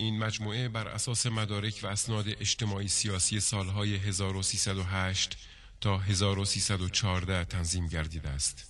این مجموعه بر اساس مدارک و اسناد اجتماعی سیاسی سالهای 1308 تا 1314 تنظیم گردیده است.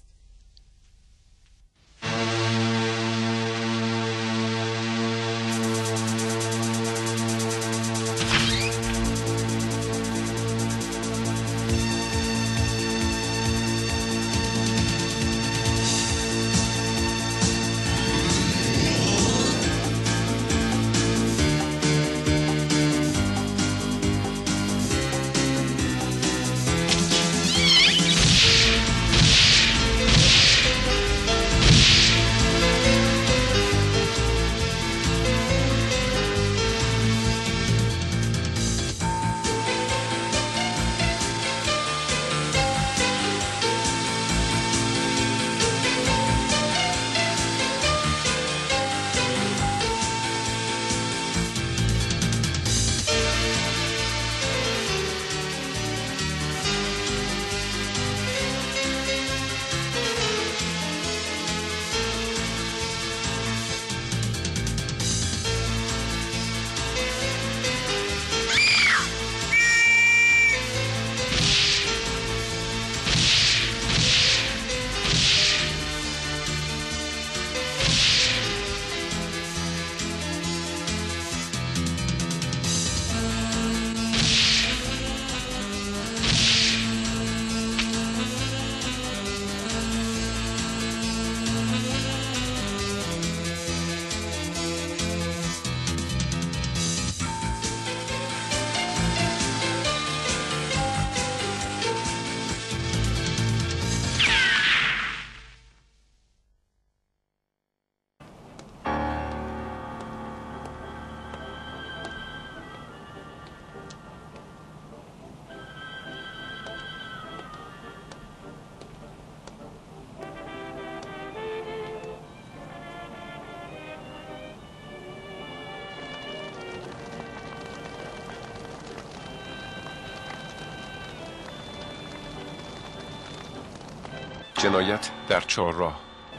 جنایت در چهارراه.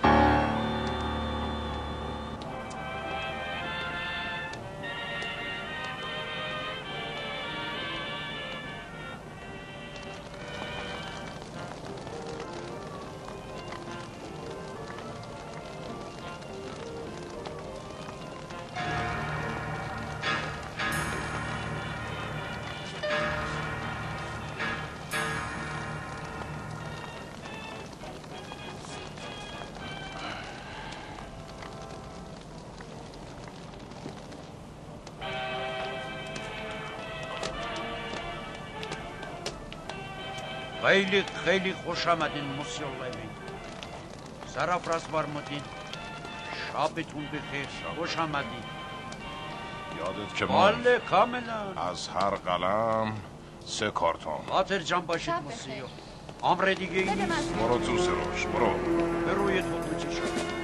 خیلی خوش آمدین موسیو لوین. سرافراز فرمودین. شبتون بخیر. خوش آمدین. یادت که ما بله کاملا از هر قلم 3 کارتون. خاطر جان باشید موسیو. امر دیگه ای نیست. برو تو سروش برو. به روی تو چی شد؟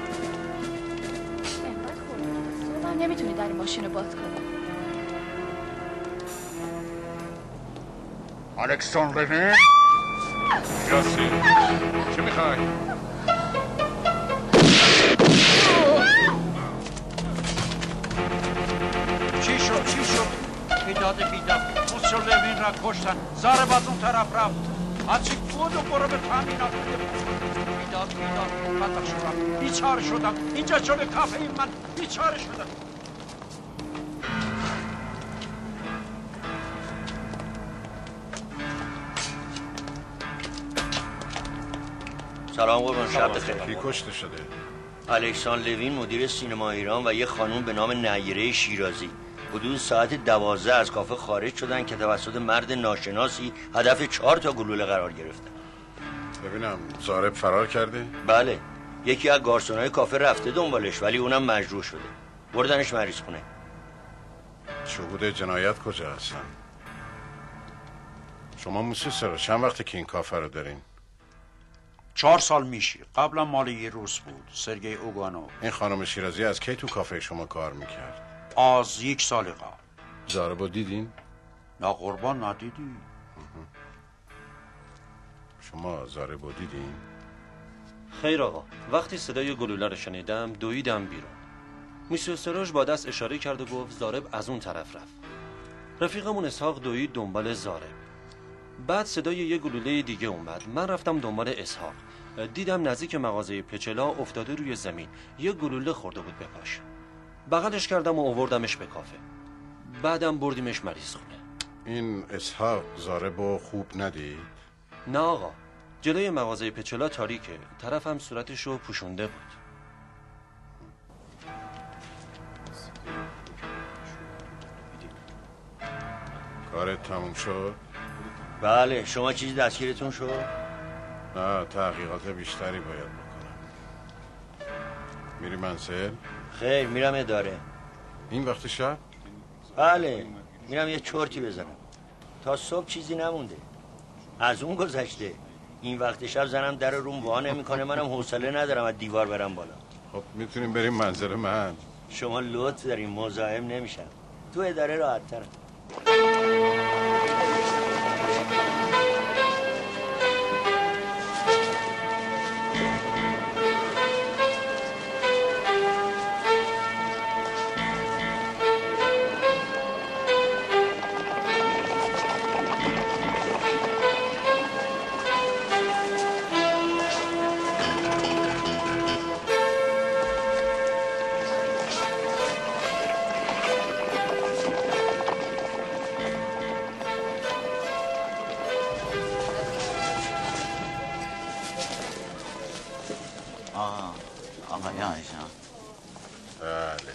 من نمیتونی در ماشین رو باز کنی. الکساندر لوین یاسی چه میخوای؟ چی شد؟ بیداد موسیو لوین را کشتن. ضرب از اون طرف رفت. هرچی بود و برو به تامینات بده. بیداد بدبخت شدم. بیچاره شدم. اینجا جلوی کافه این من بیچاره شدم. سلام قربان، شب بخیر. کی کشته شده؟ الکساندر لوین مدیر سینما ایران و یه خانوم به نام نیره شیرازی حدود ساعت 12 از کافه خارج شدن که توسط مرد ناشناسی هدف 4 تا گلوله قرار گرفتن. ببینم ضارب فرار کرده؟ بله، یکی از گارسونای کافه رفته دنبالش ولی اونم مجروح شده. بردنش مریض خونه. شهود جنایت کجا هستن؟ شما موسی سرا چند وقته که این کافه رو دارین؟ 4 سال میشه. قبلا مال یه روز بود. سرگئی اوگانو. این خانم شیرازی از کی تو کافه شما کار میکرد؟ از 1 سال قبل. ضاربو دیدین؟ نه قربان ندیدی. شما ضاربو دیدین؟ خیر آقا، وقتی صدای گلوله رو شنیدم دویدم بیرون. میسیو سروش با دست اشاره کرد و گفت زارب از اون طرف رفت. رفیقمون اسحاق دوید دنبال زارب. بعد صدای یه گلوله دیگه اومد. من رفتم دنبال اسحاق. دیدم نزدیک مغازه پچلا افتاده روی زمین. یه گلوله خورده بود به پاش. بغلش کردم و آوردمش به کافه. بعدم بردیمش مریض خونه. این اسحاق زاربو خوب ندید؟ نه آقا، جلوی مغازه پچلا تاریکه. طرفم صورتشو پوشونده بود. کارت تموم شد؟ بله. شما چیزی دستگیرتون شد؟ نه، تحقیقات بیشتری باید بکنم. میری منزل؟ خیر، میرم اداره. این وقت شب؟ بله، میرم یه چرتی بزنم. تا صبح چیزی نمونده. از اون گذشته این وقت شب زنم در روم وا نمیکنه، منم حوصله ندارم از دیوار برم بالا. خب میتونیم بریم منزل من. شما لطف دارین، مزاحم نمیشم. تو اداره راحت ترم. آقای آیجان. بله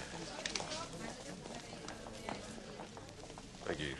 بگیر.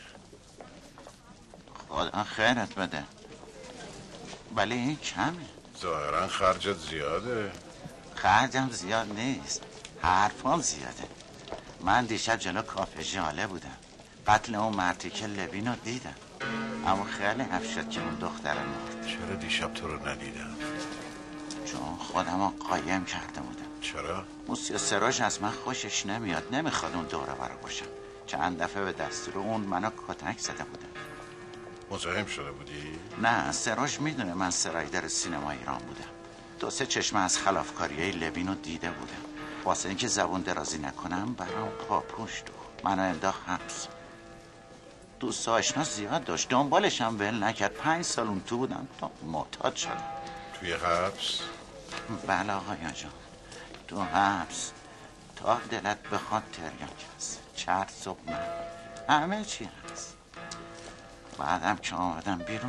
خدا خیرت بده، ولی این کمه. ظاهرا خرجت زیاده. خرجم زیاد نیست، حرفام زیاده. من دیشب جلو کافه ژاله بودم، قتل اون مرتیکه لوین رو دیدم، اما خیلی حرف شد که اون دختر مرد. چرا دیشب تو رو ندیدم؟ چون خودم رو قایم کرده بودم. چرا؟ موسیو سروش از من خوشش نمیاد، نمیخواد اون دوره برا باشم. چند دفعه به دستور اون منو کتک زده بودم. مزاحم شده بودی؟ نه، سروش میدونه من سرایدر سینما ایران بودم. 2-3 چشمه از خلافکاریای لوین رو دیده بودم. واسه اینکه زبون درازی نکنم برام پاپوش دوخت، منو انداخت حبس. دوست آشنا زیاد داشت، دنبالشم ول نکرد. 5 سال اون تو بودم تا معتاد شدم. توی حبس؟ بله آقای جان، تو حبس. تا دلت بخواد تریاک هست، چرس و من، همه چی هست. بعدم که آمدم بیرون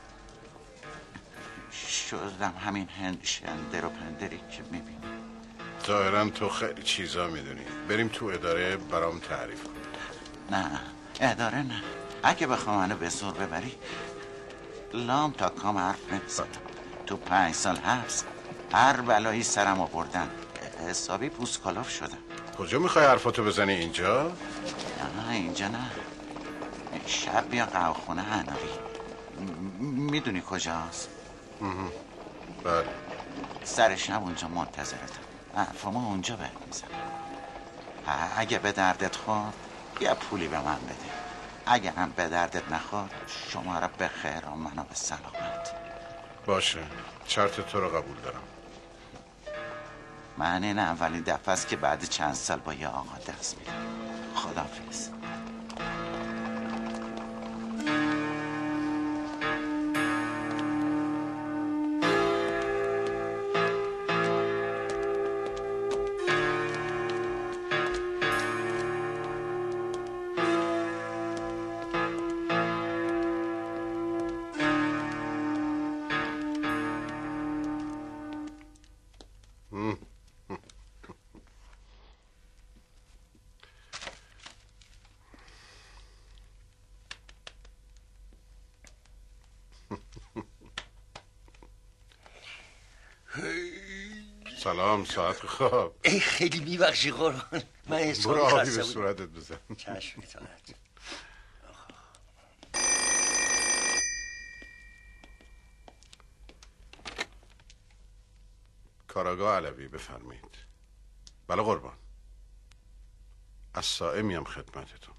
شدم همین شندر و پندری که میبینی. ظاهرا تو خیلی چیزا میدونی. بریم تو اداره برام تعریف کن. نه اداره نه، اگه بخوام منو به زور ببری لام تا کام حرف نمیزنم. تو 5 سال حبس هر بلایی سرم آوردن، حسابی پوسکالاف شدم. کجا میخوای حرفاتو بزنی؟ اینجا؟ نه اینجا نه، شب بیا قهوه‌خونه هناری. میدونی کجاست؟ بله. سر شب اونجا منتظرتم، حرفامو اونجا بهت میزنم. اگه به دردت خورد یه پولی به من بده، اگه هم به دردت نخورد شما را به خیر و منو به سلامت. باشه، شرط تو رو قبول دارم. من این اولین دفعه است که بعد چند سال با یه آقا دست میدم. خداحافظ. سلام، ساعت خواب. ای خیلی میبخشی قربان، من حسابی برو آبی خسته به بودم. صورتت بزن. چشم میتونت. کاراگاه علوی بفرمایید. بله قربان، از سائمیم خدمتتون.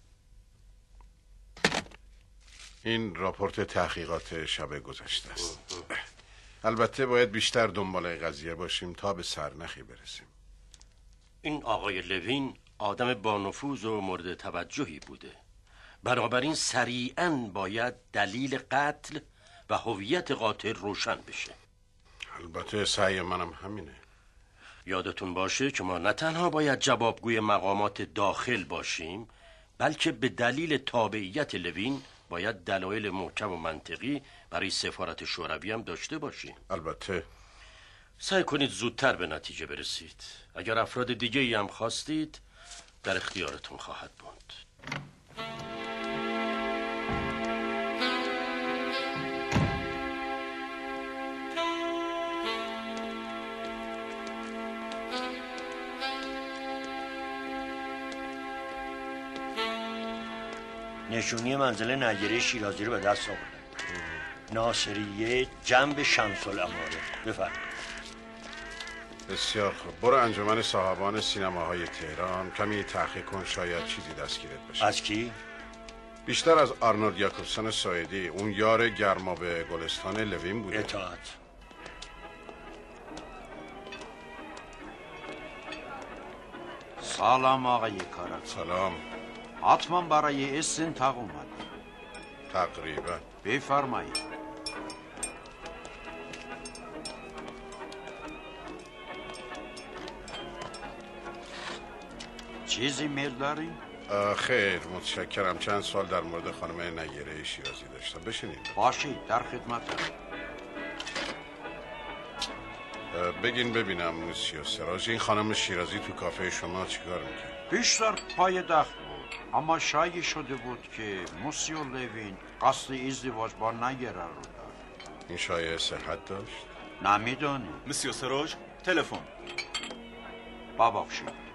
این راپورت تحقیقات شب گذشته است. البته باید بیشتر دنبال قضیه باشیم تا به سرنخی برسیم. این آقای لوین آدم با نفوذ و مورد توجهی بوده، بنابراین سریعاً باید دلیل قتل و هویت قاتل روشن بشه. البته سعی منم همینه. یادتون باشه که ما نه تنها باید جوابگوی مقامات داخل باشیم، بلکه به دلیل تابعیت لوین باید دلایل محکم و منطقی برای سفارت شوروی هم داشته باشیم. البته سعی کنید زودتر به نتیجه برسید. اگر افراد دیگه ای هم خواستید در اختیارتون خواهد بود. نشونی منزل نیره شیرازی رو به دست آوردن. ناصریه جنب شمس الاماره. بفرمایید. بسیار خوب. برو انجمن صاحبان سینماهای تهران کمی تحقیق کن، شاید چیزی دستگیرت بشه. از کی؟ بیشتر از آرنولد یاکوبسن سایدی، اون یار گرما به گلستان لوین بوده. اطاعت. سلام آقای کارک. سلام. حتما برای استنتاق اومد. تقریبا. بفرمایید. چیزی میل داری؟ خیر متشکرم. چند سال در مورد خانم نیره شیرازی داشتم. بشینید. باشید، در خدمتم. بگین ببینم موسیو سراج، این خانم شیرازی تو کافه شما چیکار میکرد؟ بیشتر پای دخل بود، اما شایع شده بود که موسیو لوین قصد ازدواج با نیره رو داشت. این شایعه صحت داشت؟ نمیدونی. مسیو سراج تلفن. ببخشید.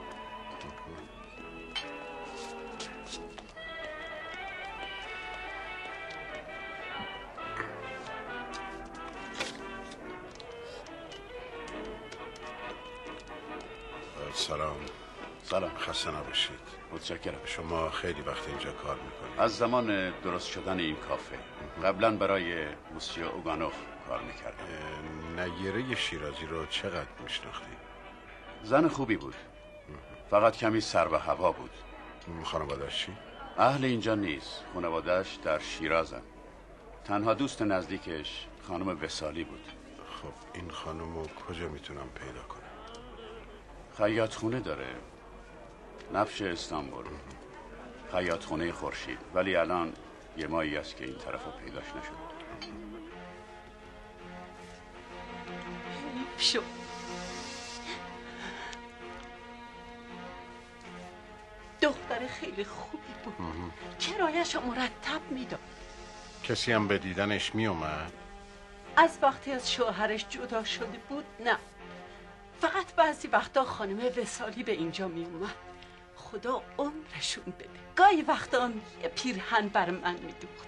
سلام. خسته نباشید. متشکرم. شما خیلی وقت اینجا کار میکنید؟ از زمان درست شدن این کافه. قبلا برای موسیو اوگانوف کار میکردم. نیره شیرازی رو چقدر میشناختی؟ زن خوبی بود، فقط کمی سر و هوا بود. خانواده‌اش چی؟ اهل اینجا نیست، خانواده‌اش در شیرازن. تنها دوست نزدیکش خانم وصالی بود. خب این خانم رو کجا میتونم پیدا کنم؟ خیاط خونه داره، نفش استانبول، خیاط خونه خورشید، ولی الان یه ماهی است که این طرف رو پیداش نشد. شو دختر خیلی خوبی بود، کرایش مرتب میداد. کسی هم به دیدنش میومد؟ از وقتی از شوهرش جدا شده بود نه، فقط بعضی وقتا خانم وصالی به اینجا می اومد. خدا عمرشون بده، گاهی وقتا هم یه پیرهن بر من می دوخت.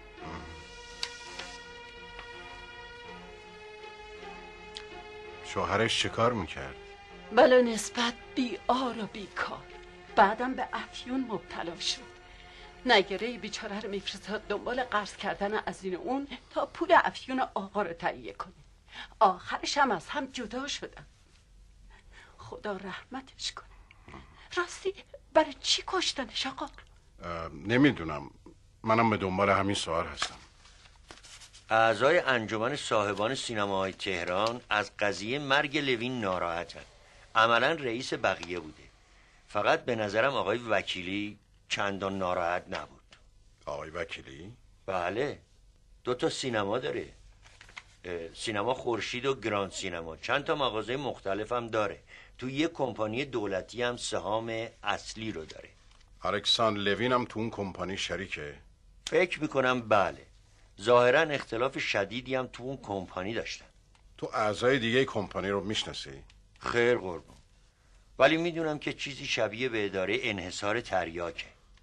شوهرش چه کار میکرد؟ بله نسبت بی‌آر و بیکار. بعدم به افیون مبتلا شد. نگره بیچاره رو میفرستاد دنبال قرض کردن از این اون تا پول افیون آقا رو تهیه کنه. آخرش هم از هم جدا شدن. خدا رحمتش کنه. راستی برای چی کشتنش آقا؟ نمیدونم، منم به دنبال همین سوال هستم. اعضای انجمن صاحبان سینماهای تهران از قضیه مرگ لوین ناراحتن. عملا رئیس بقیه بوده، فقط به نظرم آقای وکیلی چندان ناراحت نبود. آقای وکیلی؟ بله، 2 سینما داره، سینما خورشید و گراند سینما. چند تا مغازه مختلف هم داره. تو یه کمپانی دولتی هم سهام اصلی رو داره. الکساندر لوین هم تو اون کمپانی شریکه؟ فکر میکنم بله. ظاهرا اختلاف شدیدی هم تو اون کمپانی داشتن. تو اعضای دیگه کمپانی رو میشناسی؟ خیر قربان، ولی میدونم که چیزی شبیه به اداره انحصار تریاکه.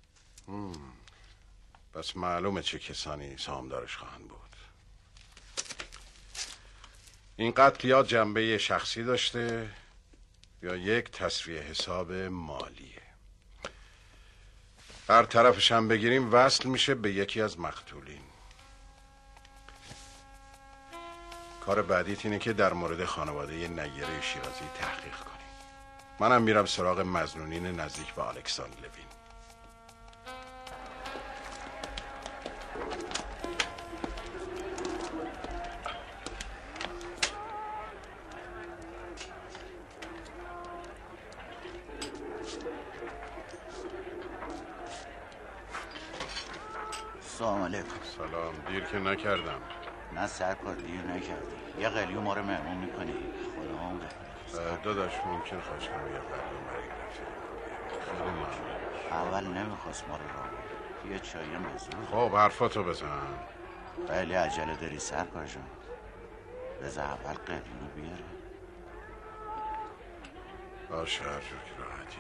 پس معلومه چه کسانی سهامدارش خواهند بود. این قتل یا جنبه شخصی داشته یا یک تسویه حساب مالیه. هر طرفش هم بگیریم وصل میشه به یکی از مقتولین. کار بعدیت اینه که در مورد خانواده نیره شیرازی تحقیق کنی. منم میرم سراغ مظنونین نزدیک به الکساندر لوین. سلام علیکم. سلام. دیر که نکردم. نه سرکار، دیر نکردی. یه قلیون ما رو مهمون میکنی؟ خدا اون داداش ممکن خواهش کنم یه قلیون برای رفیق. خیلی ممنون. اول نمیخواست ما رو را یه چای مزون. خب حرفاتو بزن. خیلی عجله داری سرکار جان. بذار اول قلیون رو بیاره. باشه هر جور که راحتی.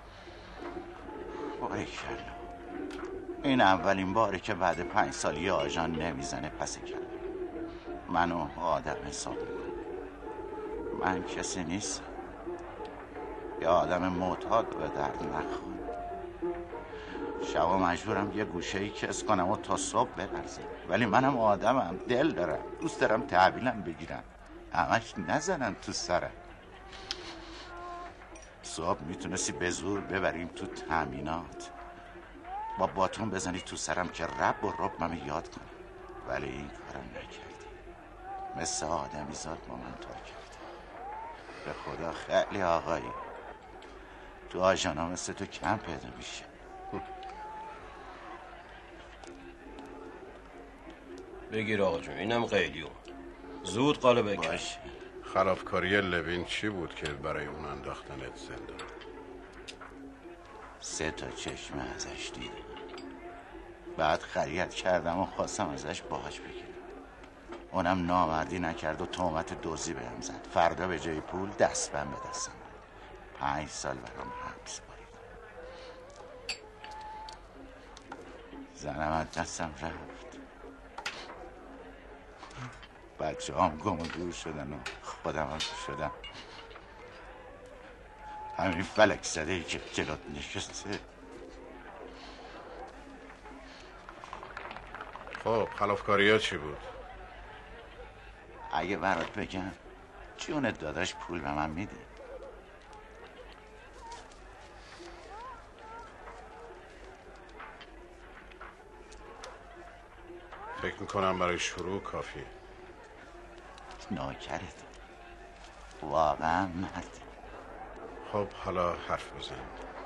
باریکلا. این اولین باره که بعد 5 سال یه آژان نمیزنه پس کلم. منو آدم حساب میکنه. من کسی نیستم. یه آدم معتاد به درد نخور. شبا مجبورم یه گوشه‌ای کس کنم و تا صبح بلرزم. ولی منم آدمم، دل دارم، دوست دارم تحویلم بگیرم، همش نزنن تو سرم. صبح میتونستی به زور ببریم تو تامینات، با باتون بزنی تو سرم که رب و ربمم یاد کنم، ولی این کارم نکردی. مثل آدمی زاد با من تا کرد. به خدا خیلی آقایی. تو آژانا مثل تو کم پیدا میشه. بگیر آقا جون، اینم قیلیون. زود قالب بکش. باشه. خلافکاری لوین چی بود که برای اون انداختنت زندان؟ 3 تا چشمه ازش دیدم. بعد خرید کردم و خواستم ازش باج بگیرم. اونم نامردی نکرد و تهمت دزدی بهم زد. فردا به جای پول دستبند به دستم بود. 5 سال برام حبس بریدم. زنم از دستم رفت. بچه هم گم و دور شدن و خودم هم شدم همین فلک زده ای که جلوت نشسته. خب خلافکاری ها چی بود؟ اگه برات بگم جونت داداش پول به من میده؟ فکر میکنم برای شروع کافی. ناکرت واقعا مرد. خب حالا حرف بزن.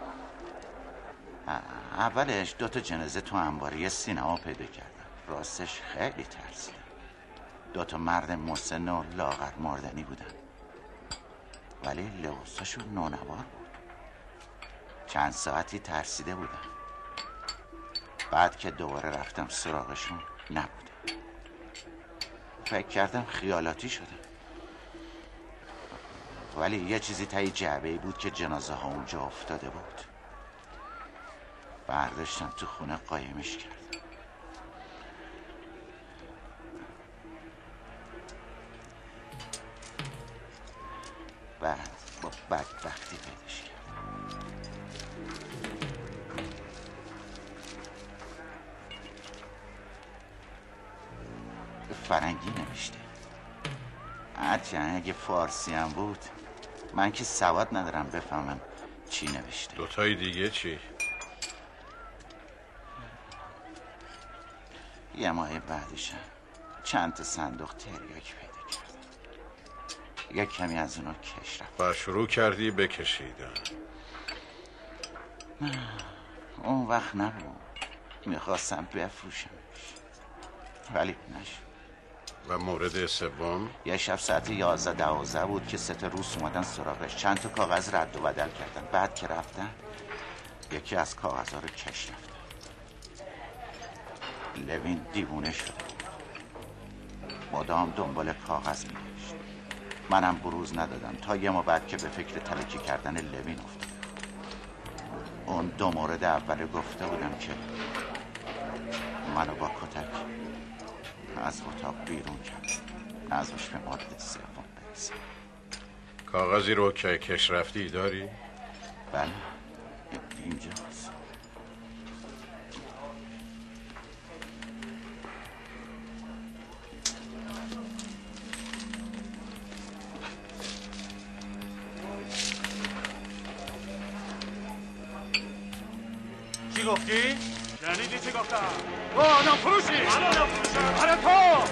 اولش 2 تا جنازه تو انباری سینما پیدا کردم. راستش خیلی ترسیدم. 2 تا مرد مسن و لاغر مردنی بودن، ولی لباساشون نونوار بود. چند ساعتی ترسیده بودم. بعد که دوباره رفتم سراغشون نبودم. فکر کردم خیالاتی شدم، ولی یه چیزی تایی جعبه‌ای بود که جنازه ها اونجا افتاده بود. برداشتم تو خونه قایمش کردم. بعد با بدبختی پیداش کردم. فرنگی نوشته. هرچند اگه فارسی هم بود من که سواد ندارم بفهمم چی نوشته. 2 تای دیگه چی؟ یه ماه بعدشم چند تا صندوق تریاک پیدا کردم. یه کمی از اونا کش رفت و شروع کردی بکشیدن. اون وقت نبود. میخواستم بفروشمش ولی نشد. و مورد سوم؟ یه شب ساعت 11-12 بود که 3 تا روس اومدن سراغش. چند تا کاغذ رد و بدل کردن. بعد که رفتن یکی از کاغذها رو کش رفتن. لوین دیوونه شده. مدام دنبال کاغذ میگشت. منم بروز ندادم تا یه ماه بعد که به فکر تلکی کردن لوین افتادم. اون 2 مورد اول گفته بودم که منو با کتک از اتاق بیرون کرد. نظرش به مورد سوم برسه. کاغذی رو که کش رفتی داری؟ بله اینجاست. گفتی؟ شنیدی چی گفتم؟ تو آدم فروشی! من آدم فروشم! آره تو!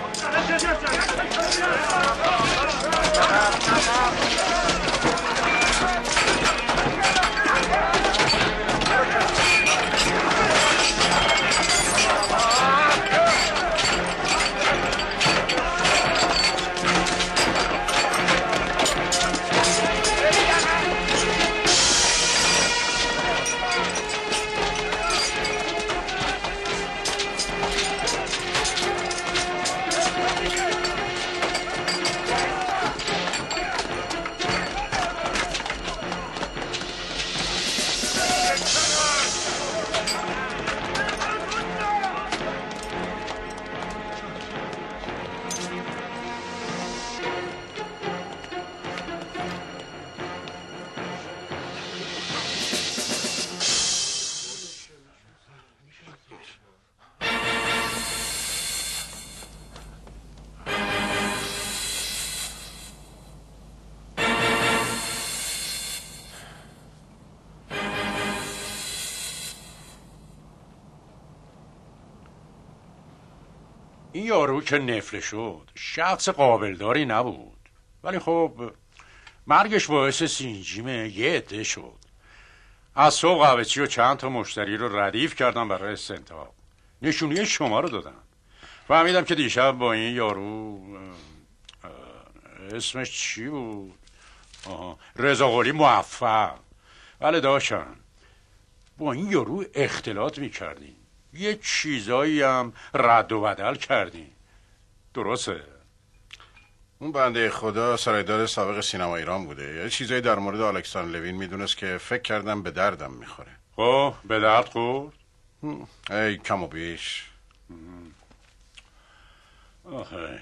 این یارو که نفله شد شخص قابلداری نبود، ولی خب مرگش باعث سینجیم یه عده شد. از صبح قهوه‌چی و چند تا مشتری رو ردیف کردم برای استنتاق. نشونی شما رو دادم. فهمیدم که دیشب با این یارو اسمش چی بود؟ رضاقلی موفق. بله داشتن با این یارو اختلاط میکردیم، یه چیزایی هم رد و بدل کردیم. درسته؟ اون بنده خدا سرایدار سابق سینما ایران بوده. یه چیزایی در مورد الکساندر لوین میدونست که فکر کردم به دردم میخوره. خب به درد خورد؟ ای کم و بیش. آخه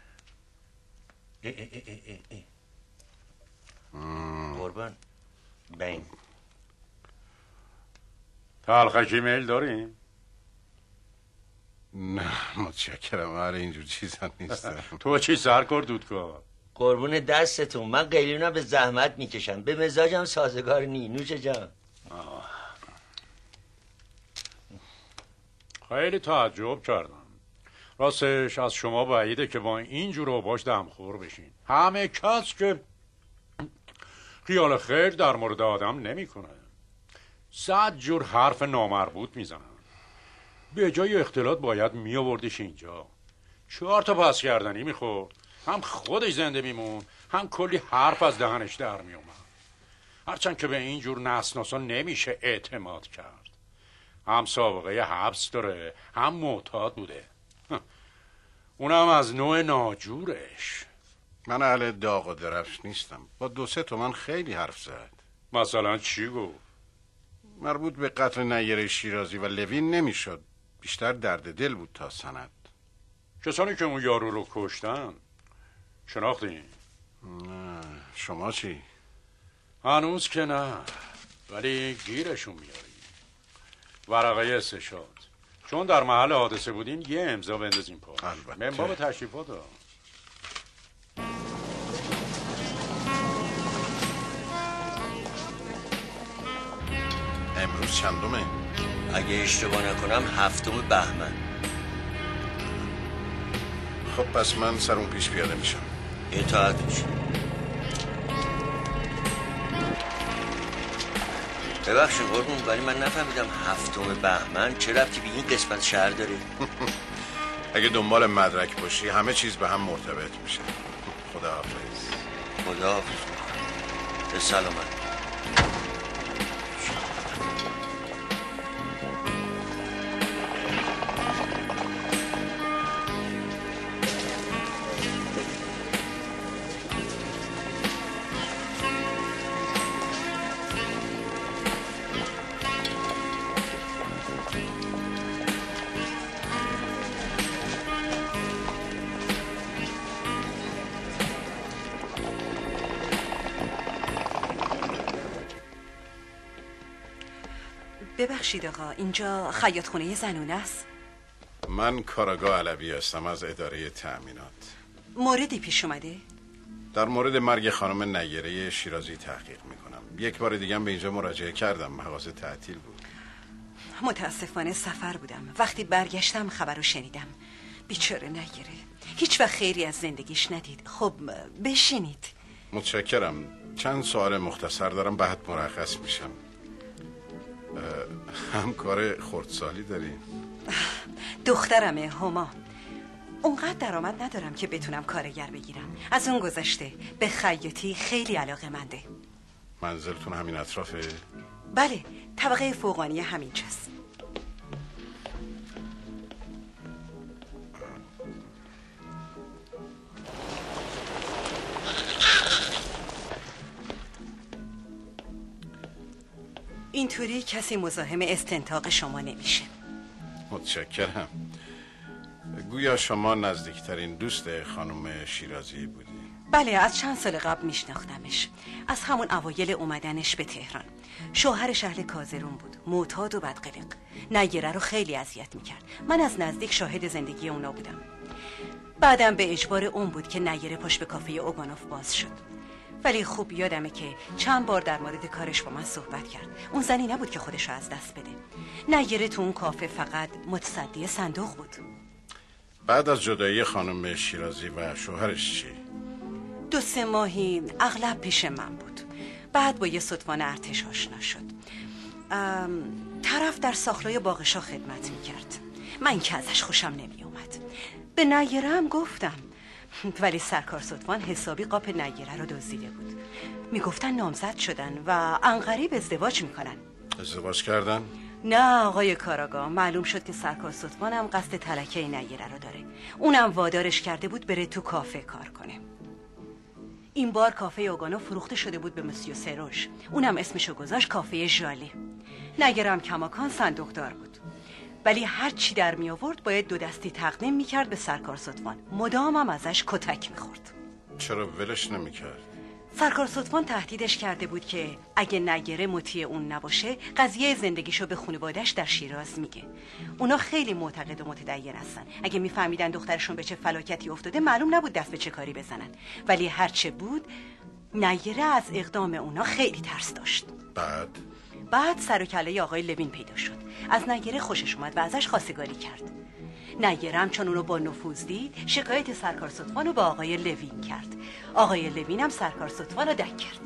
قربان بین تلخکی میل داریم؟ نه متشکرم، آره اینجور چیزا نیستم. تو چی سرکار دودکار؟ قربون دستتون، من قلیونا به زحمت میکشم، به مزاجم سازگار نی. نوش جان. خیلی تعجب کردم. راستش از شما بعیده که با اینجور اوباش دمخور بشین. همه کس که خیال خیر در مورد آدم نمی کنه. 100 جور حرف نامربوط میزنن. به جای اختلاط باید می آوردش اینجا. 4 تا پس کردنی میخورد، هم خودش زنده میمون، هم کلی حرف از دهنش در میومد. هرچند که به اینجور نسناسا نمیشه اعتماد کرد. هم سابقه حبس داره، هم معتاد بوده. اونم از نوع ناجورش. من اهل داغ و درفش نیستم. با 2-3 تومن خیلی حرف زد. مثلا چی گفت؟ مربوط به قتل نیره شیرازی و لوین نمیشد، بیشتر درد دل بود تا سند. کسانی که اون یارو رو کشتن شناختین؟ نه. شما چی؟ هنوز که نه، ولی گیرشون میاری. ورقه استشهاد، چون در محل حادثه بودین یه امضا بندازیم پا. البته. منباب تشریفات ها. امروز چندمه؟ اگه اشتباه نکنم 7 بهمن. خب پس من سر اون پیش پیاده میشم. اطاعت میشه. ببخشید قربون، ولی من نفهمیدم 7 بهمن چه ربطی به این قسمت شهر داره؟ اگه دنبال مدرک باشی همه چیز به هم مرتبط میشه. خداحافظ. خداحافظ. به سلامت. ببخشید آقا، اینجا خیاط خونه زنونه است؟ من کاراگاه علوی هستم از اداره تأمینات. موردی پیش اومده؟ در مورد مرگ خانم نیره شیرازی تحقیق میکنم. یک بار دیگه به اینجا مراجعه کردم، مغازه تعطیل بود. متاسفانه سفر بودم. وقتی برگشتم خبر رو شنیدم. بیچاره نگیره، هیچ وقت خیری از زندگیش ندید. خب بشینید. متشکرم. چند سوال مختصر دارم بعد مرخص میشم. همکار خردسالی داری؟ دخترمه هما. اونقدر درآمد ندارم که بتونم کارگر بگیرم. از اون گذشته به خیاطی خیلی علاقه‌منده. منزلتون همین اطرافه؟ بله، طبقه فوقانی همینجاست. اینطوری کسی مزاحم استنطاق شما نمیشه. متشکرم. گویا شما نزدیکترین دوست خانم شیرازی بودی؟ بله، از چند سال قبل میشناختمش. از همون اوایل اومدنش به تهران. شوهرش اهل کازرون بود، معتاد و بدقلق. نیره رو خیلی اذیت میکرد. من از نزدیک شاهد زندگی اونا بودم. بعدم به اجبار اون بود که نیره پشت به کافه اوگانوف باز شد. ولی خوب یادمه که چند بار در مورد کارش با من صحبت کرد. اون زنی نبود که خودش رو از دست بده. نیره تو اون کافه فقط متصدی صندوق بود. بعد از جدایی خانم شیرازی و شوهرش چی؟ 2-3 ماهی اغلب پیش من بود. بعد با یه ستوان ارتش آشنا شد. طرف در ساخلای باغشا خدمت میکرد. من که ازش خوشم نمی اومد. به نیره هم گفتم، ولی سرکار ستوان حسابی قاپ نیره رو دزدیده بود. میگفتن نامزد شدن و عنقریب ازدواج میکنن. ازدواج کردن؟ نه آقای کاراگاه، معلوم شد که سرکار ستوان هم قصد تلکه نیره رو داره. اونم وادارش کرده بود بره تو کافه کار کنه. این بار کافه اوگانو فروخته شده بود به مسیو سروش. اونم اسمشو گذاشت کافه ژالی. نگرم کماکان صندوقدار بود، ولی هر چی در می آورد باید 2 دستی تقدیم میکرد به سرکار ستوان. مدامم ازش کتک میخورد. چرا ولش نمیکرد؟ سرکار ستوان تهدیدش کرده بود که اگه نگره مطیع اون نباشه قضیه زندگیشو به خانواده‌اش در شیراز میگه. اونا خیلی معتقد و متدین هستن. اگه میفهمیدن دخترشون به چه فلاکتی افتاده معلوم نبود دست به چه کاری بزنن. ولی هرچه بود نگره از اقدام اونا خیلی ترس داشت. بعد سر و کله آقای لوین پیدا شد. از نگره خوشش اومد و ازش خواستگاری کرد. نگره هم چون اونو با نفوذ دید شکایت سرکار ستوان رو با آقای لوین کرد. آقای لوین هم سرکار ستوان رو دک کرد.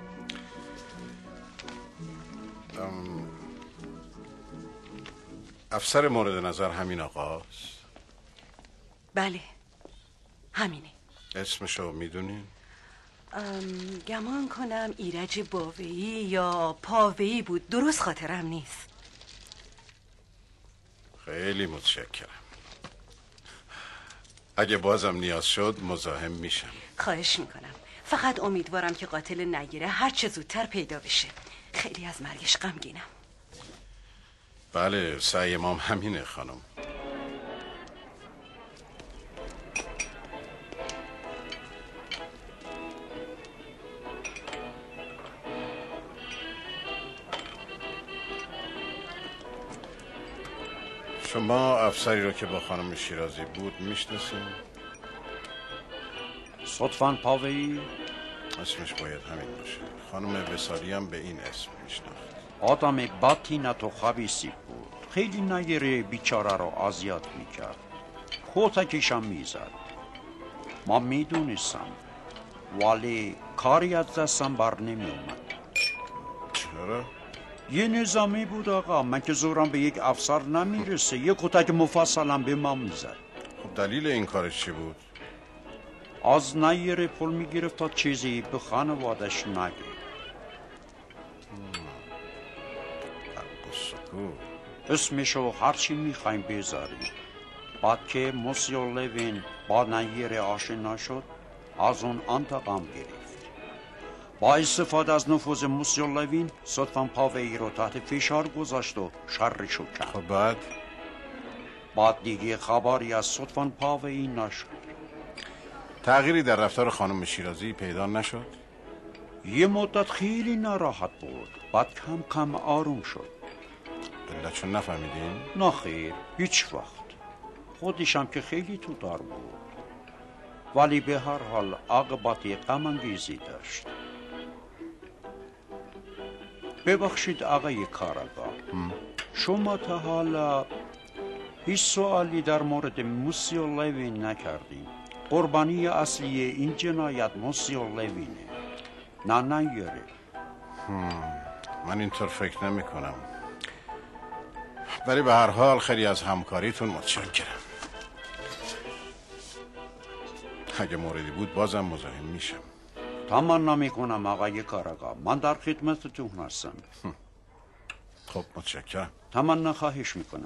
افسر مورد نظر همین آقاست؟ بله همینه. اسمشو میدونین؟ گمان کنم ایرج باویی یا پاویی بود، درست خاطرم نیست. خیلی متشکرم. اگه بازم نیاز شد مزاحم میشم. خواهش میکنم. فقط امیدوارم که قاتل نگیره هر چه زودتر پیدا بشه. خیلی از مرگش غمگینم. بله سعی مام همینه خانم. شما افسری رو که با خانم شیرازی بود میشناسین؟ ستوان پاویی؟ اسمش باید همین باشه. خانم وصالی هم به این اسم میشناخت. آدم بدتینت و خبیثی بود. خیلی نگیره بیچاره رو اذیت میکرد. کتکشم میزد. ما میدونستم ولی کاری از دستم بر نمیومد. چرا؟ یه نظامی بود آقا. من که زورم به یک افسر نمیرسه. یه کتک مفصلم به ما میزد. خب دلیل این کارش چی بود؟ از نیره پول میگرفت تا چیزی به خانوادش نگه. اسمشو هرچی میخوایم بذاریم. بعد که مسیو لوین با نیره آشنا شد از اون انتقام گرفت. با استفاده از نفوذ مسیو لوین ستوان پاویی رو تحت فشار گذاشت و شرشو کرد. خب بعد دیگه خبری از ستوان پاویی نشد. تغییری در رفتار خانم شیرازی پیدا نشد؟ یه مدت خیلی ناراحت بود. بعد کم کم آروم شد. علتشو نفهمیدین؟ نه خیر، هیچ وقت. خودشم که خیلی تو دار بود، ولی به هر حال عاقبتی غم انگیزی داشت. ببخشید آقای کاراگاه، شما تا حالا هیچ سوالی در مورد موسیو لوین نکردیم. قربانی اصلی این جنایت موسیو لوینه، نه نیاره. من اینطور فکر نمی کنم، ولی به هر حال خیلی از همکاریتون متشکرم. اگه موردی بود بازم مزاحم میشم. تمنا میکنم آقای کاراگاه، من در خدمتتون هستم. خب متشکرم. تمنا خواهش میکنم.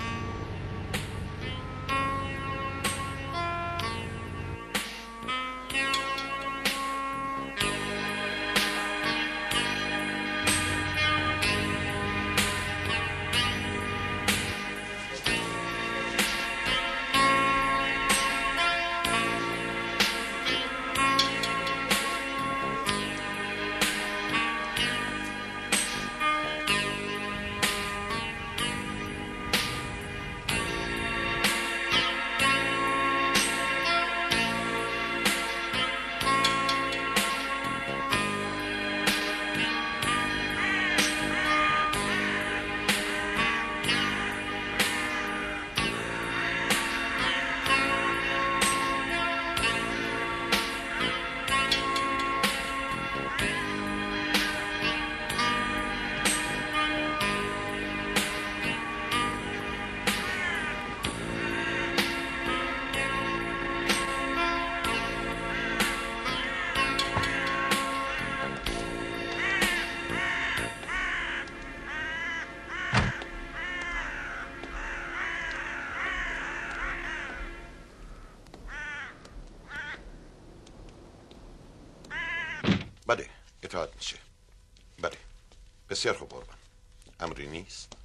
بله، اطاعت میشه. بله، بسیار خوب قربان. امری نیست.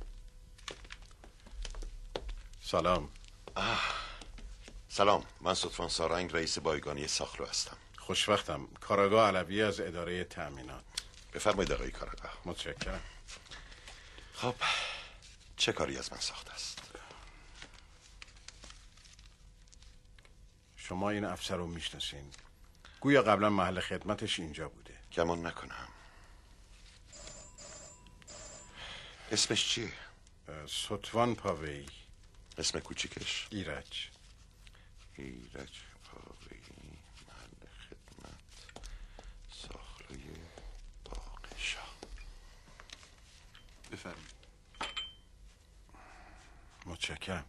سلام. سلام، من صدفان سارنگ رئیس بایگانی ساخلو هستم. خوشوقتم. کاراگاه علوی از اداره تأمینات. بفرمایید آقای کاراگاه. متشکرم. خب چه کاری از من ساخته است؟ شما این افسر رو میشناسین؟ گویا قبلا محل خدمتش اینجا بوده. گمان نکنم. اسمش چیه؟ صدفان پاوی. اسم کوچیکش؟ ایرج. ایرج پاوی، محل خدمت ساخلوی باقشا. بفرمایید. متشکرم.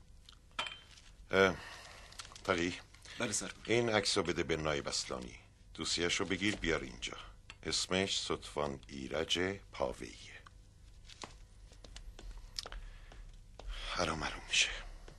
تقی. بله سر. این عکس رو بده به نایب اصلانی. دوسیه‌ش رو بگیر بیار اینجا. اسمش صدفان ایرج پاویه. حرام میشه.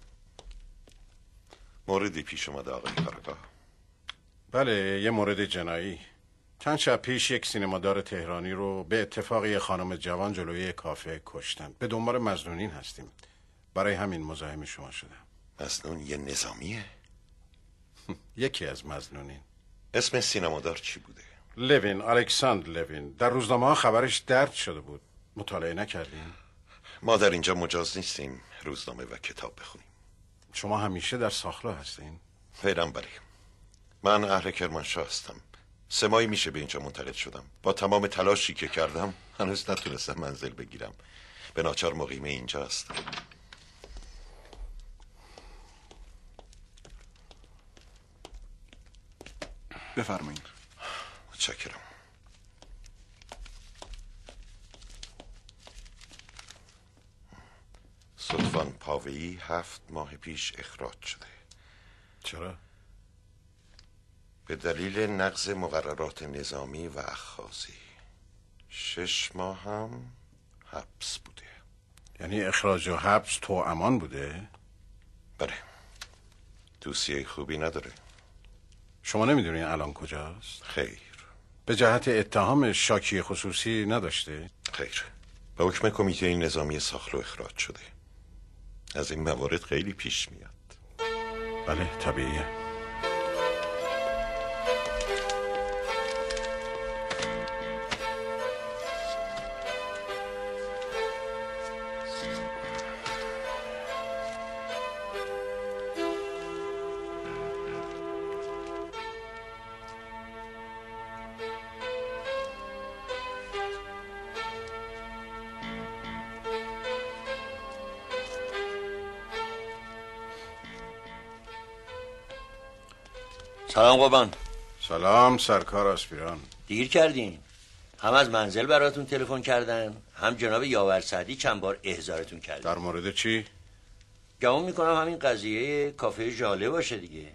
موردی پیش اومده آقای کاراگاه؟ بله، یه مورد جنایی. چند شب پیش یک سینمادار تهرانی رو به اتفاق یه خانم جوان جلوی کافه کشتن. به دنبال مظنونین هستیم. برای همین مزاحم شما شدم. مظنون یه نظامیه؟ یکی از مظنونین. اسم سینمادار چی بوده؟ لوین، الکساندر لوین. در روزنامه ها خبرش درج شده بود. مطالعه نکردین؟ ما در اینجا مجاز نیستیم روزنامه و کتاب بخونیم. شما همیشه در ساخلو هستین؟ فعلا بله. من اهل کرمانشاه هستم. 3 ماهی میشه به اینجا منتقل شدم. با تمام تلاشی که کردم هنوز نتونستم منزل بگیرم. به ناچار مقیم اینجا هستم. بفرمایید. متشکرم. صدفان پاویی 7 ماه پیش اخراج شده. چرا؟ به دلیل نقض مقررات نظامی و اخاذی. 6 ماه هم حبس بوده. یعنی اخراج و حبس تو امان بوده؟ بله. دوسیه خوبی نداره. شما نمیدونین الان کجاست؟ خیر. به جهت اتهام شاکی خصوصی نداشته؟ خیر. به حکم کمیته نظامی ساخلو اخراج شده. از این موارد خیلی پیش میاد. بله طبیعیه. سلام قربان. سلام سرکار آسپیران. دیر کردین. هم از منزل براتون تلفن کردن، هم جناب یاور سعدی چند بار احضارتون کردن. در مورد چی؟ گمان میکنم همین قضیه کافه ژاله باشه دیگه.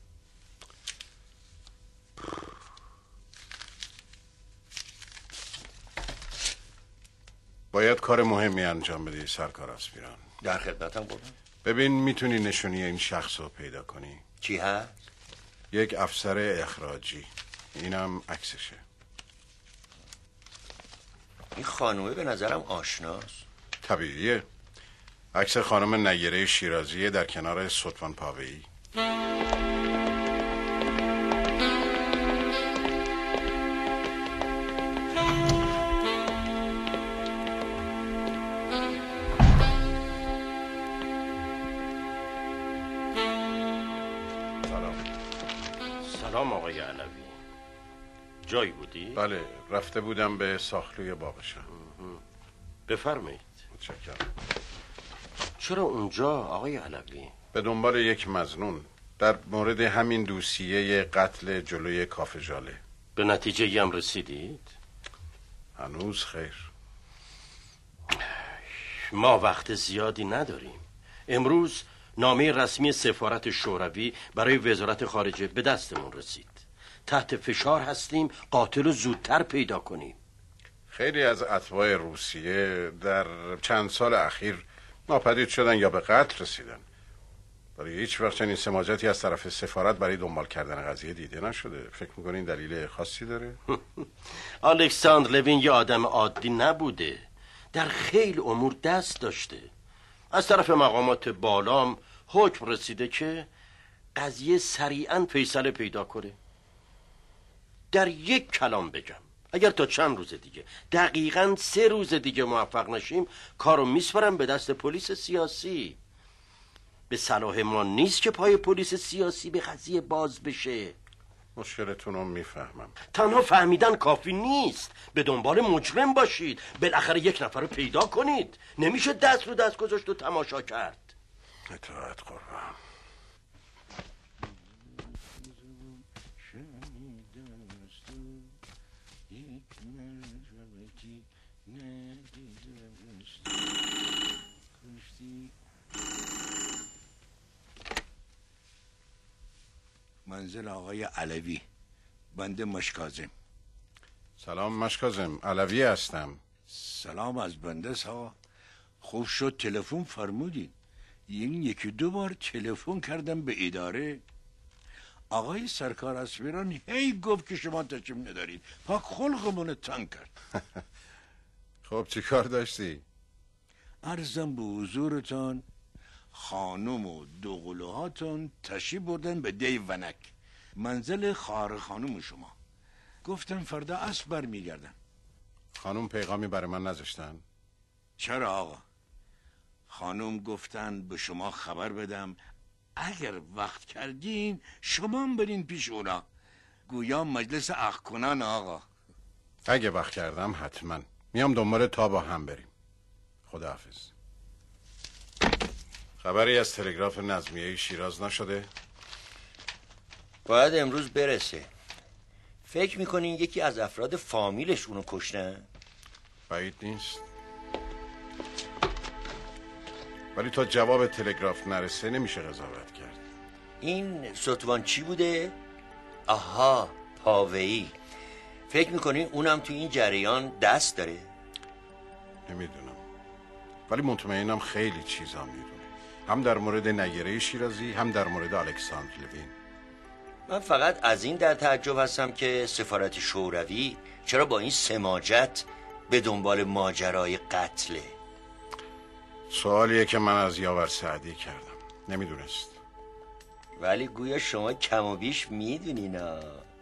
باید کار مهمی انجام بدی سرکار آسپیران. در خدمتم قربان. ببین میتونی نشونی این شخص رو پیدا کنی؟ کی هست؟ یک افسر اخراجی. اینم عکسشه. این خانومه به نظرم آشناست. طبیعیه. عکس خانم نیره شیرازی در کنار ستوان پاوه‌ای. سلام آقای علوی. جایی بودی؟ بله رفته بودم به ساخلوی باغشم. بفرمایید. متشکرم. چرا اونجا آقای علوی؟ به دنبال یک مظنون در مورد همین دوسیه قتل جلوی کافه ژاله. به نتیجه هم رسیدید؟ هنوز خیر. ما وقت زیادی نداریم. امروز نامه رسمی سفارت شوروی برای وزارت خارجه به دستمون رسید. تحت فشار هستیم قاتل رو زودتر پیدا کنیم. خیلی از اتباع روسیه در چند سال اخیر ناپدید شدن یا به قتل رسیدن. ولی هیچ وقت چنین سماجتی از طرف سفارت برای دنبال کردن قضیه دیده نشده. فکر میکنین دلیل خاصی داره؟ الکساندر لوین یه آدم عادی نبوده. در خیلی امور دست داشته. از طرف مقامات بالام حکم رسیده که قضیه سریعا فیصله پیدا کنه. در یک کلام بگم اگر تا چند روز دیگه دقیقاً 3 روز دیگه موفق نشیم کارو میسپارم به دست پلیس سیاسی. به صلاح ما نیست که پای پلیس سیاسی به قضیه باز بشه. مشکلتون رو میفهمم. تنها فهمیدن کافی نیست. به دنبال مجرم باشید. بالاخره یک نفر رو پیدا کنید. نمیشه دست رو دست گذاشت و تماشا کرد. اطاعت قربان. منزل آقای علوی. بنده مشکازم. سلام مشکازم. علوی هستم. سلام از بنده سا. خوب شد تلفن فرمودید. یکی 2 بار تلفن کردم به اداره. آقای سرکار آسپیران هی گفت که شما تشریف ندارید. پاک خلقمون تنگ کرد. خب چی کار داشتی؟ عرضم به حضورتان خانم و 2 قلوهاتون تشریف بردن به دی ونک، منزل خواهر خانم شما. گفتم فردا عصر برمیگردن. خانم پیغامی برای من نذاشتن؟ چرا آقا؟ خانم گفتن به شما خبر بدم اگر وقت کردین شما هم برین پیش اونا. گویا مجلس عقد کنان آقا. اگه وقت کردم حتما میام دنبال تا با هم بریم. خداحافظ. خبری از تلگراف نظمیه شیراز نشده؟ باید امروز برسه. فکر میکنین یکی از افراد فامیلش اونو کشتن؟ بعید نیست. ولی تا جواب تلگراف نرسه نمیشه قضاوت کرد. این ستوان چی بوده؟ آها، پاوه‌ای. فکر میکنین اونم تو این جریان دست داره؟ نمیدونم، ولی مطمئنم خیلی چیزا میدونه. هم در مورد نیره شیرازی هم در مورد الکساندر لوین. من فقط از این در تعجب هستم که سفارت شوروی چرا با این سماجت به دنبال ماجرای قتله. سوالیه که من از یاور سعدی کردم. نمیدونست. ولی گویا شما کم و بیش میدونینا.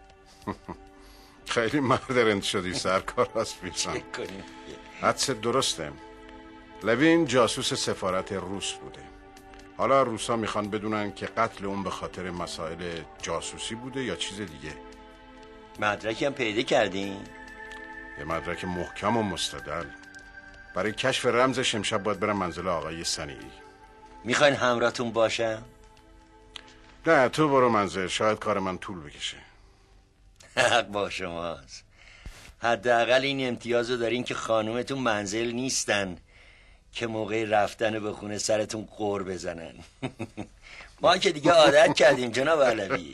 خیلی مردرند شدی سرکار آسپیران. حدست درسته. لوین جاسوس سفارت روس بوده. حالا روسا میخوان بدونن که قتل اون به خاطر مسائل جاسوسی بوده یا چیز دیگه. مدرکی هم پیدا کردین؟ یه مدرک محکم و مستدل. برای کشف رمزش امشب باید برم منزل آقای صنیعی. میخواین همراهتون باشم؟ نه تو برو منزل، شاید کار من طول بکشه. حق با شماست. حداقل این امتیازو دارین که خانومتون منزل نیستن که موقع رفتن به خونه سرتون قر بزنن. ما که دیگه عادت کردیم جناب علوی.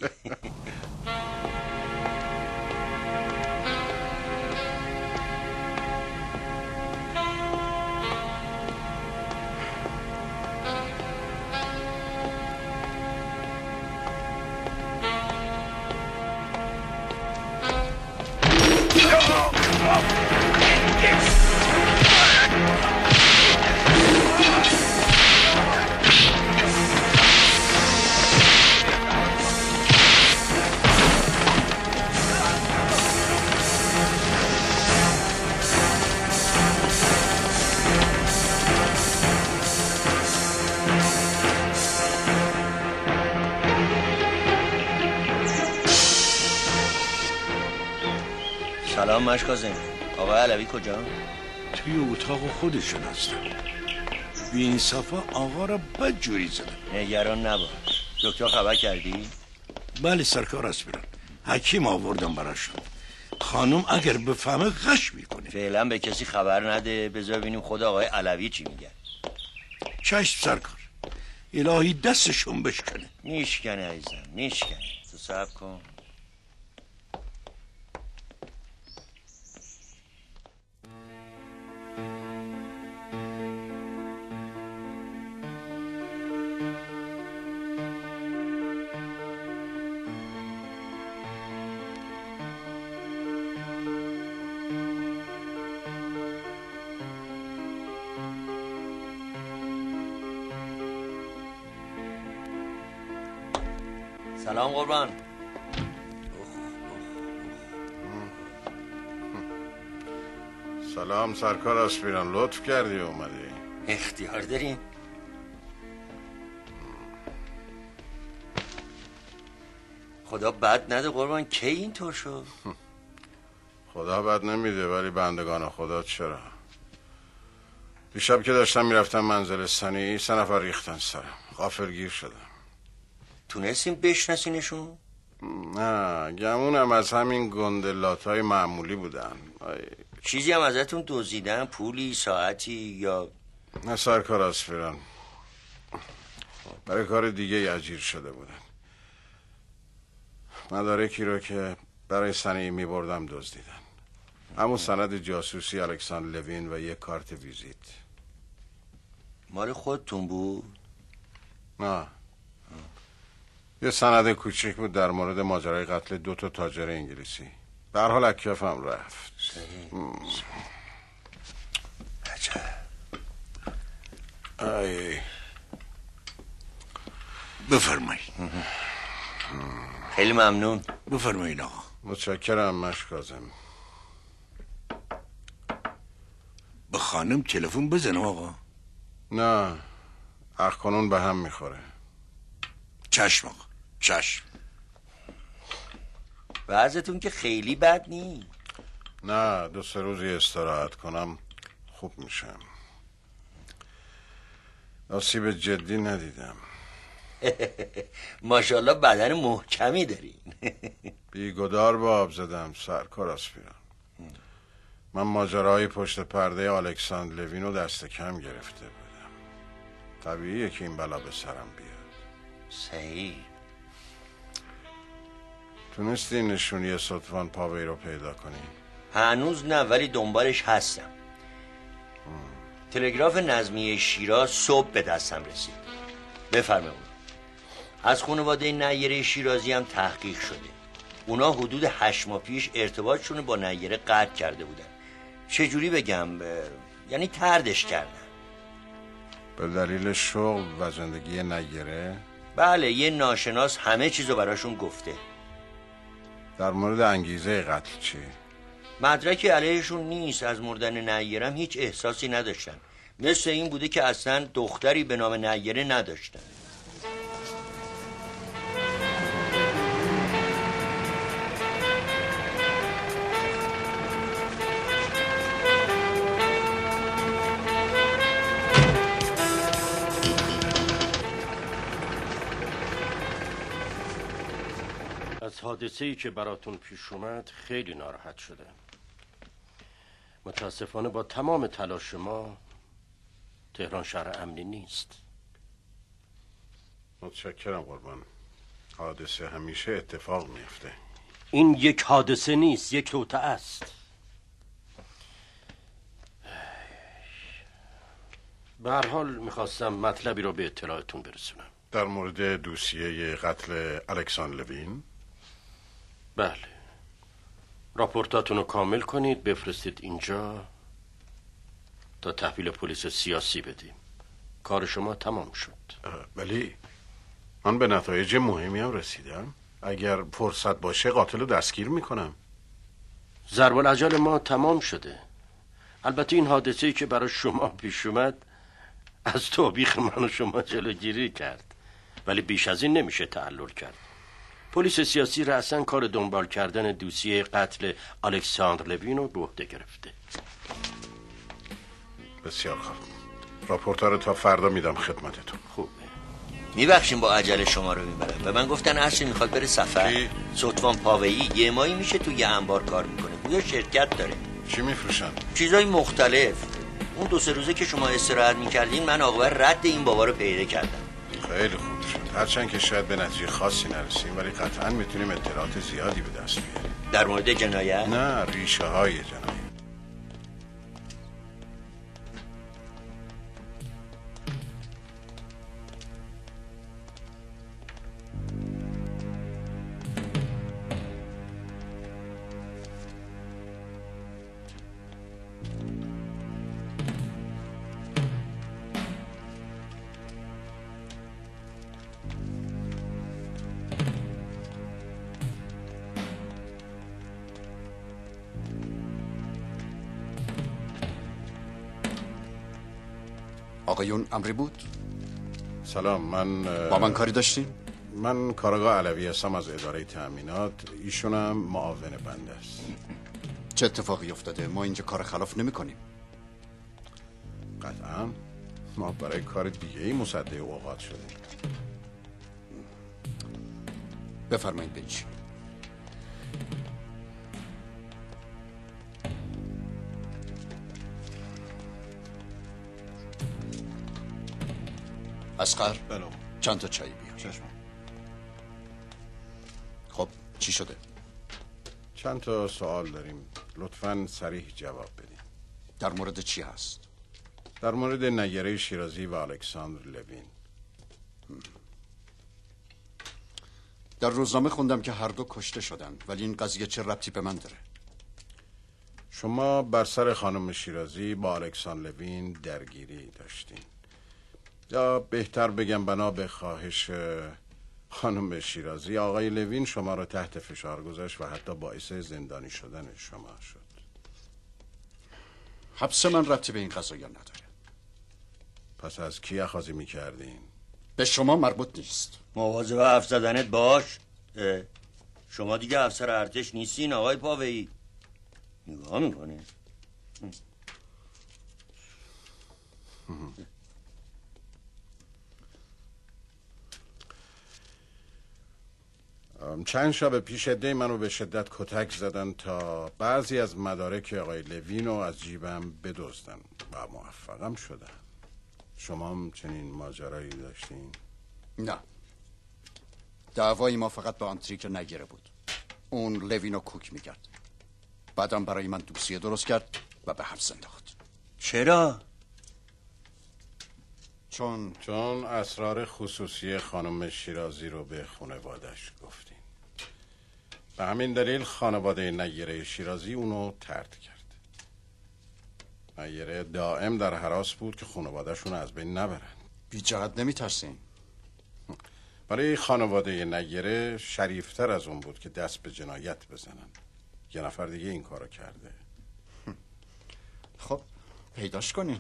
سلام مشکازم. آقای علوی کجا؟ توی اتاق خودشون هستن. بی انصافا آقا را بد جوری زدن. نگران نباش. دکتر خبر کردی؟ بله سرکار اسپیران، حکیم آوردم براشون. خانم اگر بفهمه غش میکنه. فعلا به کسی خبر نده، بذار ببینیم خود آقای علوی چی میگه. چشم سرکار، الهی دستشون بشکنه. میشکنه عزیزم، میشکنه. تو صبر کن. سلام قربان. سلام سرکار اسپیران، لطف کردی اومدی. اختیار داریم. خدا بد نده قربان، کی اینطور شد؟ خدا بد نمیده ولی بندگان خدا چرا. دیشب که داشتم میرفتم منزل سنی 3 نفر ریختن سرم، غافلگیر شدم. تونستیم بشناسینشون؟ نه گمونم از همین گندلاتای معمولی بودن. چیزی هم ازتون دزدیدن؟ پولی، ساعتی یا؟ نه سرکار اسپیران، برای کار دیگه اجیر شده بودن. مدارکی رو که برای سنی میبردم دزدیدن. همون سند جاسوسی الکساندر لوین و یک کارت ویزیت. مال خودتون بود؟ نه، یه سند کوچیک بود در مورد ماجرای قتل 2 تاجر انگلیسی. به هر حال اکیافم رفت. ای بفرمایید. خیلی ممنون. بفرمایید آقا. متشکرم مشکازم. به خانم تلفن بزنم آقا؟ نه، اخ به هم میخوره. چشم آقا، چشم. وضعتون که خیلی بد نی. نه 2-3 روزی استراحت کنم خوب میشم. آسیب جدی ندیدم. ماشاءالله بدن محکمی دارین. بیگدار به آب زدم سرکار اسپیران. من ماجراهای پشت پرده الکساندر لوین رو دست کم گرفته بودم. طبیعیه که این بلا به سرم بیاد. صحیح. تونستی نشونی ستوان پاوی رو پیدا کنی؟ هنوز نه ولی دنبالش هستم. تلگراف نظمیه شیراز صبح به دستم رسید. بفرمایید. از خانواده نیره شیرازی هم تحقیق شده. اونا حدود 8 ماه پیش ارتباطشون با نیره قطع کرده بودن. چجوری بگم؟ یعنی طردش کردن. به دلیل شغل و زندگی نیره؟ بله، یه ناشناس همه چیزو براشون گفته. در مورد انگیزه قتل چی؟ مدرکی علیهشون نیست. از مردن نیرم هیچ احساسی نداشتن. مثل این بوده که اصلا دختری به نام نیره نداشتن. حادثه‌ای که براتون پیش اومد خیلی ناراحت شده. متاسفانه با تمام تلاش ما تهران شهر امنی نیست. متشکرم قربان. حادثه همیشه اتفاق میفته. این یک حادثه نیست، یک توطئه است. به هر حال میخواستم مطلبی رو به اطلاعتون برسونم. در مورد دوسیه قتل الکساندر لوین؟ بله. راپورتاتون رو کامل کنید بفرستید اینجا تا تحویل پلیس سیاسی بدیم. کار شما تمام شد. ولی من به نتایج مهمی هم رسیدم. اگر فرصت باشه قاتل رو دستگیر میکنم. ضرب الاجل ما تمام شده. البته این حادثه‌ای که برای شما پیش اومد از توبیخ من و شما جلوگیری کرد، ولی بیش از این نمیشه تعلل کرد. پلیس سیاسی رأساً کار دنبال کردن دوسیه قتل الکساندر لوین رو به عهده گرفته. بسیار خوب. راپورتا رو تا فردا میدم خدمتتون. خوبه. میبخشیم با عجله شما رو میبرم. به من گفتن اصری میخواد بره سفر. سطفان پاوهی یه ماهی میشه تو یه انبار کار میکنه. گویا شرکت داره. چی میفروشن؟ چیزای مختلف. اون 2-3 روزه که شما استراحت میکردین من عاقبت رد این بابا رو پیدا کردم. خیلی خوب شد. هرچند که شاید به نتیجه خاصی نرسیم ولی قطعا میتونیم اطلاعات زیادی به دست بیاریم. در مورد جنایت؟ نه، ریشه های جنایت. آقایون امری بود؟ سلام، من با من کاری داشتین؟ من کارآگاه علوی هستم از اداره تأمینات. ایشونم معاون بنده است. چه اتفاقی افتاده؟ ما اینجا کار خلاف نمی کنیم. قطعا ما برای کار دیگه ای مصدق اوقات شدیم. بفرمایید بهش. اصغر بله چند تا چای بیار. چشم. خب چی شده؟ چند تا سوال داریم، لطفاً صریح جواب بدیم. در مورد چی هست؟ در مورد نیره شیرازی و الکساندر لوین. در روزنامه خوندم که هر دو کشته شدن، ولی این قضیه چه ربطی به من داره؟ شما بر سر خانم شیرازی با الکساندر لوین درگیری داشتین، یا بهتر بگم بنا به خواهش خانم شیرازی آقای لوین شما رو تحت فشار گذاشت و حتی باعث زندانی شدن شما شد. حبس من ربطی به این قضایا نداره. پس از کی اخاذی میکردین؟ به شما مربوط نیست. مواظب حرف زدنت باش. شما دیگه افسر ارتش نیستین آقای پاوهی. نگاه میکنه. چند شب پیش عده‌ای منو به شدت کتک زدن تا بعضی از مدارک آقای لوین رو از جیبم بدزدن و موفقم شدن. شما هم چنین ماجرایی داشتین؟ نه، دعوای ما فقط به آنتریک نگیره بود. اون لوین رو کوک میکرد، بعدم برای من دوسیه درست کرد و به حبس انداخت. چرا؟ چون اسرار خصوصی خانم شیرازی رو به خانوادش گفتین. به همین دلیل خانواده نیره شیرازی اونو طرد کرد. نیره دائم در هراس بود که خانواده‌شون از بین نبرن. بی جهت نمیترسین؟ برای خانواده نیره شریفتر از اون بود که دست به جنایت بزنن. یه نفر دیگه این کارو کرده. خب پیداش کنین.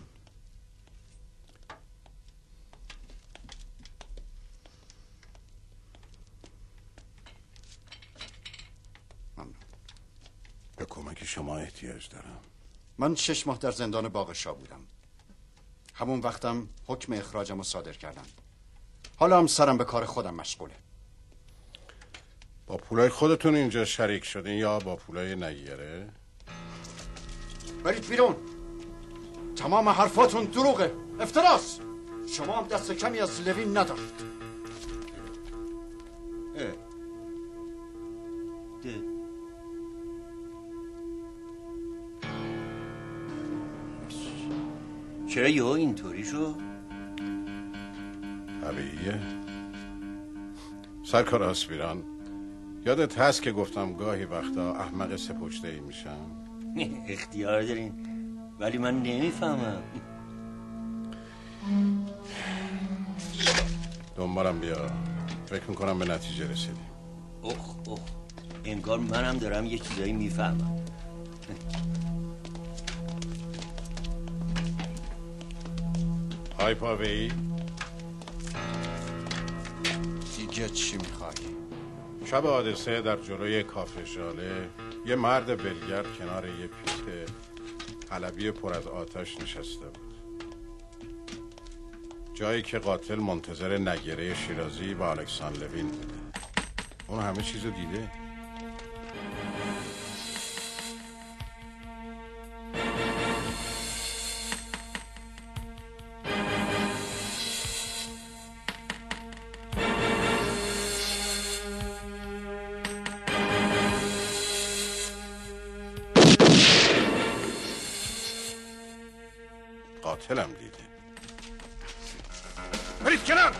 به کمک شما احتیاج دارم. من 6 ماه در زندان باغشا بودم. همون وقتم حکم اخراجم رو صادر کردن. حالا هم سرم به کار خودم مشغوله. با پولای خودتون اینجا شریک شدین یا با پولای نیره؟ برید بیرون. تمام حرفاتون دروغه، افتراست. شما هم دست کمی از لوین ندارید. چرا یهو اینطوری شد؟ طبیعیه. سرکار آسپیران، یادت هست که گفتم گاهی وقتا احمق سپشته‌ای میشم؟ اختیار دارین، ولی من نمیفهمم. دنبالم بیا، فکر میکنم به نتیجه رسیدیم. اخ انگار منم دارم یه چیزایی میفهمم. های پاوی، دیگه چی میخوای؟ شب حادثه در جلوی کافه ژاله یه مرد بلگرد کنار یه پیت حلبی پر از آتش نشسته بود، جایی که قاتل منتظر نگیره شیرازی و الکساندر لوین بوده. اون همه چیزو دیده. قاتلم دیده. برید کنار.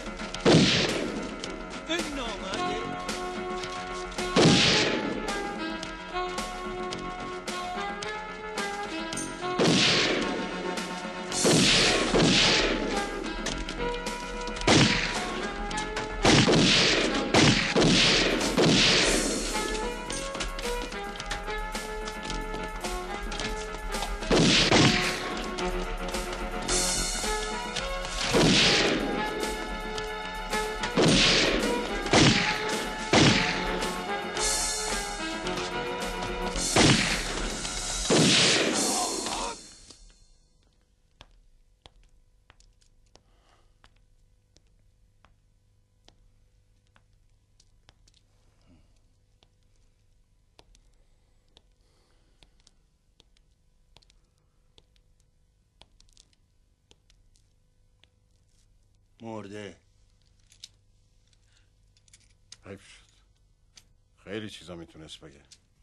این نامرده. مرده. حیف شد. خیلی چیزا میتونست بگه.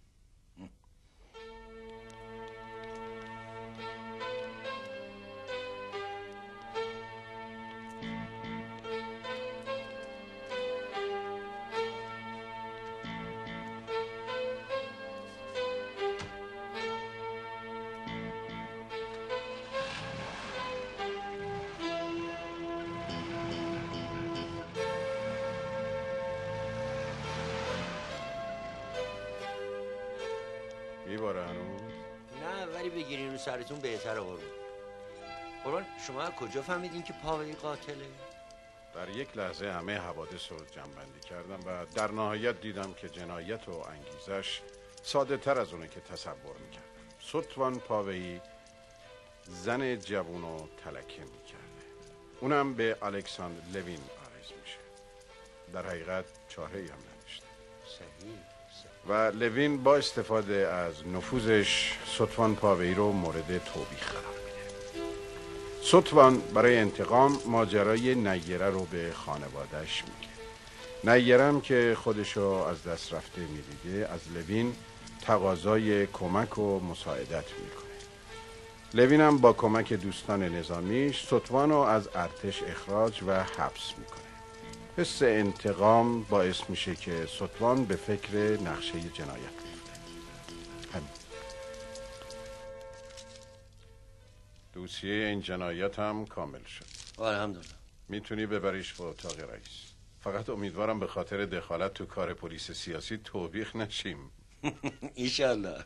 میباره هنوز؟ نه ولی بگیرین رو سرتون بهتره. قربان شما از کجا فهمیدین که پاوی قاتله؟ در یک لحظه همه حوادث رو جمع‌بندی کردم و در نهایت دیدم که جنایت و انگیزش ساده تر از اونه که تصور میکردم. ستوان پاوی زن جوون رو تلکه میکرده، اونم به الکساندر لوین عارض میشه. در حقیقت چاره‌ای هم نداشته. صحیح. و لوین با استفاده از نفوذش ستوان پاوی رو مورد توبیخ قرار میده. ستوان برای انتقام ماجرای نیره رو به خانوادهش میگه. نیرم که خودشو از دست رفته میدیده از لوین تقاضای کمک و مساعدت میکنه. لوینم با کمک دوستان نظامیش ستوان رو از ارتش اخراج و حبس میکنه. حس انتقام باعث میشه که ستوان به فکر نقشه جنایت بیفته. همین. دوسیه این جنایت هم کامل شد. الحمدلله. میتونی ببریش به اتاق رئیس. فقط امیدوارم به خاطر دخالت تو کار پلیس سیاسی توبیخ نشیم. ایشالله.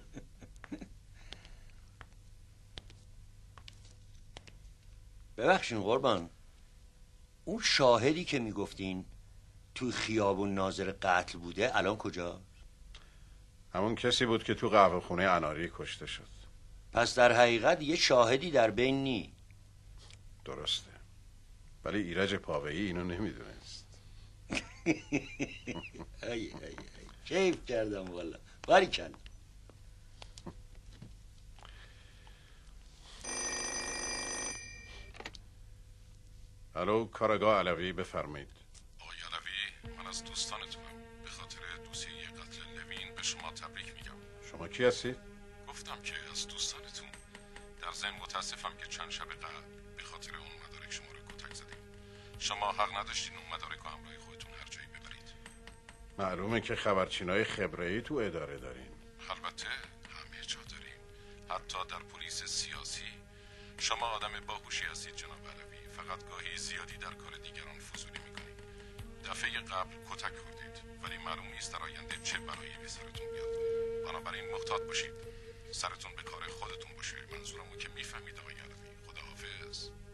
ببخشین قربان، اون شاهدی که میگفتین تو خیابون ناظر قتل بوده الان کجا؟ همون کسی بود که تو قهوه خونه اناری کشته شد. پس در حقیقت یه شاهدی در بین نی. درسته، ولی ایرج پاویی اینو نمیدونست. ای کیف کردم والا. باریکلا. الو کارگاه علوی بفرمایید. آقای علوی، من از دوستانتونم. به خاطر دوسیه قتل لوین به شما تبریک میگم. شما کی هستید؟ گفتم که از دوستانتون. در ضمن متاسفم که چند شب قبل به خاطر اون مدارک شما رو کتک زدیم. شما حق نداشتین اون مدارک رو همراه خودتون هر جایی ببرید. معلومه که خبرچینای خبره‌ای تو اداره دارین. البته همه جا داریم، حتی در پلیس سیاسی. شما آدم باهوشی هستید جناب علوی، فقط گاهی زیادی در کار دیگران فضولی میکنید. دفعه قبل کتک خوردید، ولی معلوم نیست در آینده چه بلایی به سرتون بیاد. بنابراین محتاط باشید. سرتون به کار خودتون باشه. منظورمو که میفهمید آقای علوی. خداحافظ.